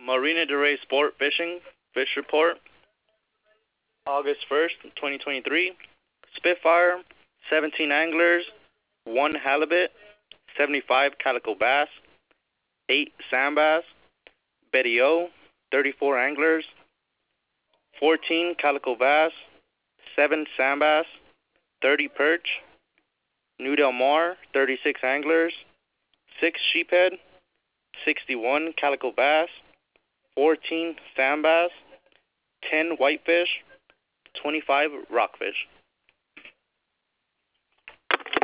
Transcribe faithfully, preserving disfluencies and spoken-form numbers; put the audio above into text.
Marina de Rey Sport Fishing Fish Report, August first, twenty twenty-three. Spitfire, seventeen anglers, one halibut, seventy-five calico bass, eight sand bass. Betty O, thirty-four anglers, fourteen calico bass, seven sand bass, thirty perch. New Del Mar, thirty-six anglers, six sheephead, sixty-one calico bass, fourteen sand bass, ten whitefish, twenty-five rockfish.